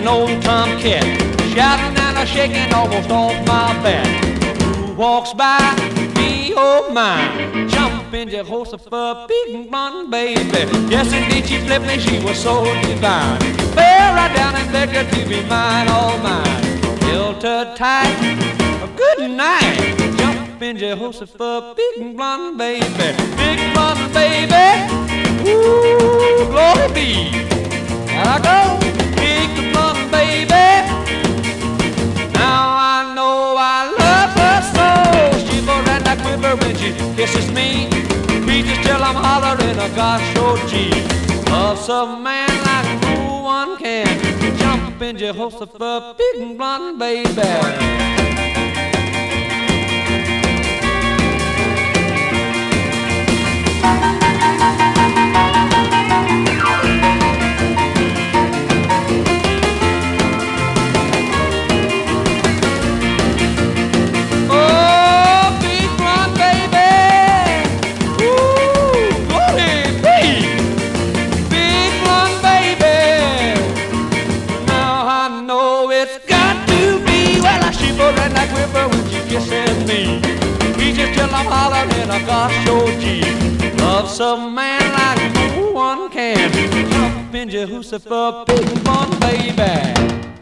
an old tomcat, shouting and a shaking almost off my back. Who walks by me, oh my, jumping Jehoshaphat, big blonde baby. Yes, indeed, she flipped me, she was so divine. Fell right down and begged her to be mine, all mine. Held her tight, a good night. Jumping Jehoshaphat, big blonde baby, big blonde baby. Ooh, glory be. There I go, big blonde baby. Now I know I love her so. She will red like quiver when she kisses me. Preaches till I'm hollering a gosh, oh gee. Loves a man like no one can. Jumping Jehoshaphat, big blonde baby. I'm hollering a gosh, oh gee. Loves a man like no one can. Jumping Jehoshaphat, big blonde baby.